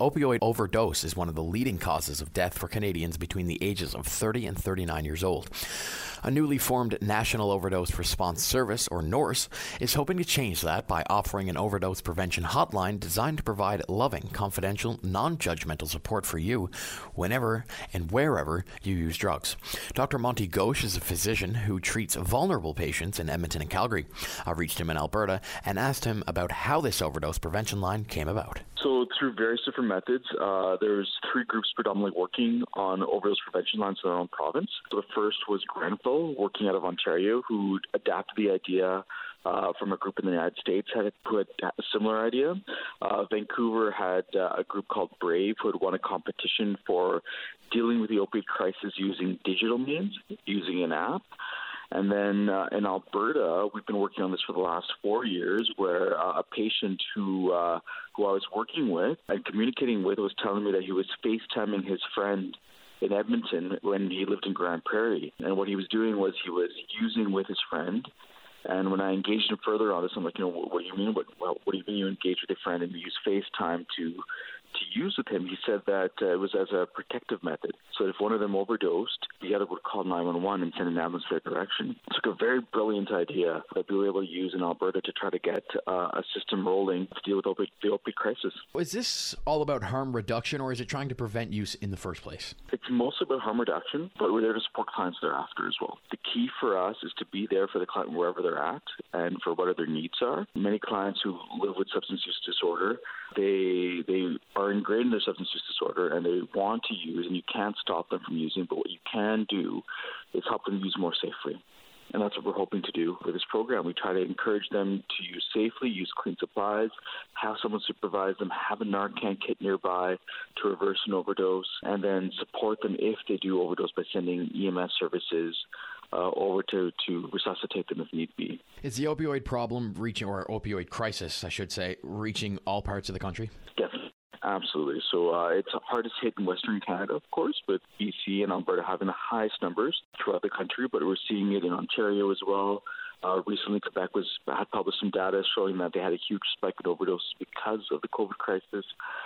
Opioid overdose is one of the leading causes of death for Canadians between the ages of 30 and 39 years old. A newly formed National Overdose Response Service, or NORS, is hoping to change that by offering an overdose prevention hotline designed to provide loving, confidential, non-judgmental support for you whenever and wherever you use drugs. Dr. Monty Ghosh is a physician who treats vulnerable patients in Edmonton and Calgary. I reached him in Alberta and asked him about how this overdose prevention line came about. So through various different methods, there's three groups predominantly working on overdose prevention lines in their own province. So the first was Grenfell, working out of Ontario, who adapted the idea from a group in the United States who had a similar idea. Vancouver had a group called Brave, who had won a competition for dealing with the opioid crisis using digital means, using an app. And then in Alberta, we've been working on this for the last 4 years, where a patient who I was working with and communicating with was telling me that he was FaceTiming his friend in Edmonton when he lived in Grand Prairie. And what he was doing was he was using with his friend. And when I engaged him further on this, I'm like, what do you mean? What do you mean you engage with your friend and you use FaceTime to use with him? He said that it was as a protective method. So if one of them overdosed, the other would call 911 and send an ambulance their direction. It's like a very brilliant idea that we were able to use in Alberta to try to get a system rolling to deal with the opioid crisis. Is this all about harm reduction, or is it trying to prevent use in the first place? It's mostly about harm reduction, but we're there to support clients thereafter as well. The key for us is to be there for the client wherever they're at and for what their needs are. Many clients who live with substance use disorder, they are ingrained in their substance use disorder and they want to use, and you can't stop them from using, but what you can do is help them use more safely. And that's what we're hoping to do with this program. We try to encourage them to use safely, use clean supplies, have someone supervise them, have a Narcan kit nearby to reverse an overdose, and then support them if they do overdose by sending EMS services over to resuscitate them if need be. Is the opioid problem reaching, or opioid crisis, I should say, reaching all parts of the country? Definitely. Absolutely. So it's hardest hit in Western Canada, of course, but BC and Alberta having the highest numbers throughout the country, but we're seeing it in Ontario as well. Recently, Quebec had published some data showing that they had a huge spike in overdoses because of the COVID crisis,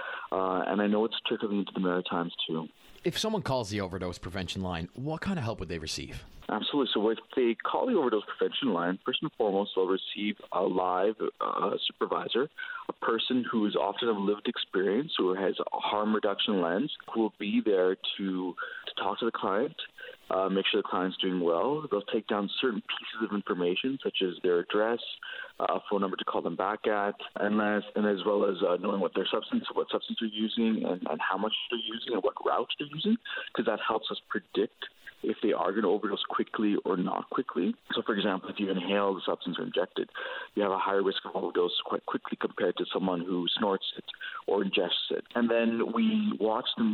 and I know it's trickling into the Maritimes too. If someone calls the overdose prevention line, what kind of help would they receive? Absolutely. So if they call the overdose prevention line, first and foremost, they'll receive a live supervisor, a person who is often of lived experience, who has a harm reduction lens, who will be there to talk to the client, make sure the client's doing well. They'll take down certain pieces of information, such as their address, a phone number to call them back at, and as well as knowing what substance they're using, and how much they're using, and what routes they're using, because that helps us predict if they are going to overdose quickly or not quickly. So, for example, if you inhale the substance or inject it, you have a higher risk of overdose quite quickly compared to someone who snorts it or ingests it. And then we watch them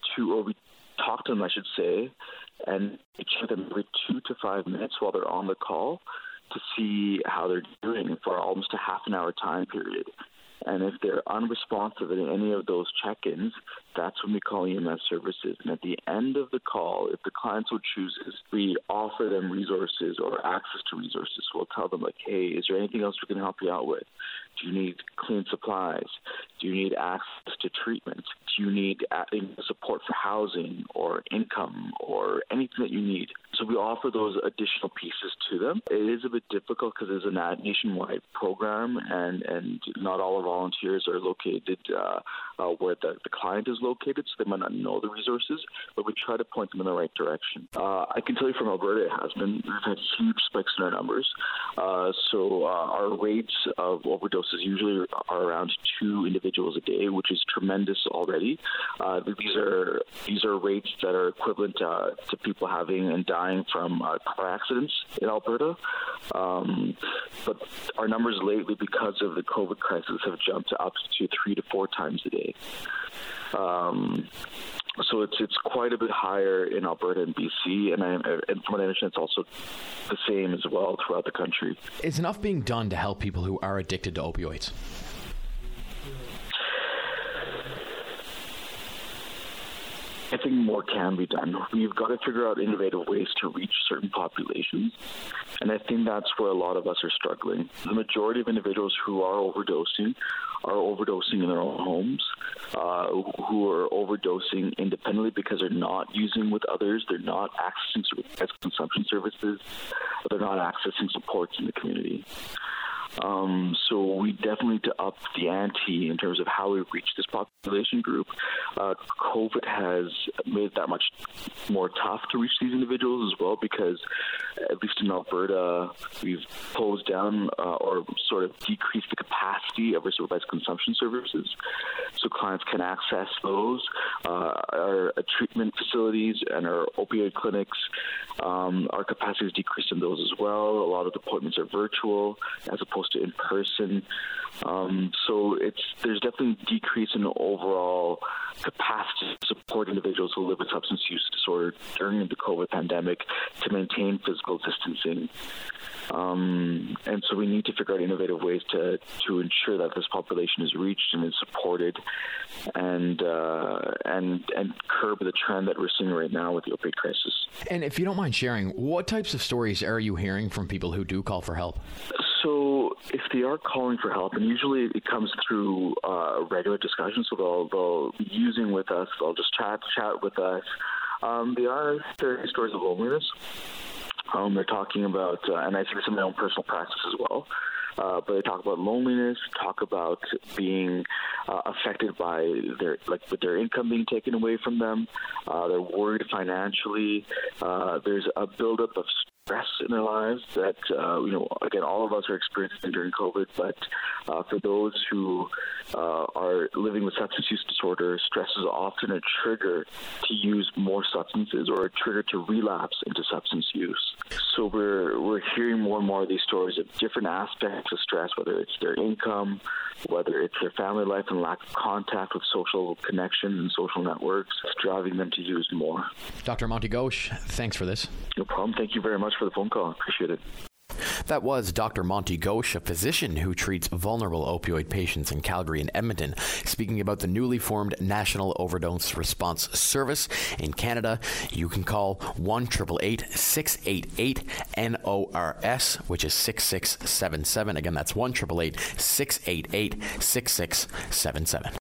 we talk to them, I should say, and check them every 2 to 5 minutes while they're on the call to see how they're doing for almost a half an hour time period. And if they're unresponsive in any of those check-ins, that's when we call EMS services. And at the end of the call, if the client so chooses, we offer them resources or access to resources. We'll tell them, like, hey, is there anything else we can help you out with? Do you need clean supplies? Do you need access to treatment? Do you need support for housing or income or anything that you need? So we offer those additional pieces to them. It is a bit difficult because it's a nationwide program, and not all our volunteers are located where the client is located, so they might not know the resources, but we try to point them in the right direction. I can tell you from Alberta, it has been. We've had huge spikes in our numbers. So our rates of overdoses usually are around 2 individuals a day, which is tremendous already. These are rates that are equivalent to people having and dying from car accidents in Alberta. But our numbers lately, because of the COVID crisis, have jumped up to 3 to 4 times a day. So it's quite a bit higher in Alberta and BC, and from what I understand, it's also the same as well throughout the country. Is enough being done to help people who are addicted to opioids? think more can be done. We've got to figure out innovative ways to reach certain populations, and I think that's where a lot of us are struggling. The majority of individuals who are overdosing in their own homes, who are overdosing independently because they're not using with others, they're not accessing consumption services, they're not accessing supports in the community. So we definitely need to up the ante in terms of how we reach this population group. COVID has made it that much more tough to reach these individuals as well, because at least in Alberta, we've closed down or sort of decreased the capacity of our supervised consumption services, so clients can access those. Our treatment facilities and our opioid clinics, our capacity is decreased in those as well. A lot of the appointments are virtual as opposed to in person. So there's definitely a decrease in the overall capacity to support individuals who live with substance use disorder during the COVID pandemic to maintain physical distancing. And so we need to figure out innovative ways to ensure that this population is reached and is supported, and curb the trend that we're seeing right now with the opioid crisis. And if you don't mind sharing, what types of stories are you hearing from people who do call for help? So if they are calling for help, and usually it comes through regular discussions, so they'll be using with us, they'll just chat with us. They are sharing stories of loneliness. They're talking about, and I see this in my own personal practice as well, but they talk about loneliness, talk about being affected by with their income being taken away from them. They're worried financially. There's a buildup of stress in their lives that, again, all of us are experiencing during COVID, but for those who are living with substance use disorder, stress is often a trigger to use more substances or a trigger to relapse into substance use. So we're hearing more and more of these stories of different aspects of stress, whether it's their income, whether it's their family life and lack of contact with social connections and social networks, driving them to use more. Dr. Monty Ghosh, thanks for this. No problem. Thank you very much for the phone call. Appreciate it. That was Dr. Monty Ghosh, a physician who treats vulnerable opioid patients in Calgary and Edmonton, speaking about the newly formed National Overdose Response Service in Canada. You can call 1-888-688-NORS, which is 6677. Again, that's 1-888-688-6677.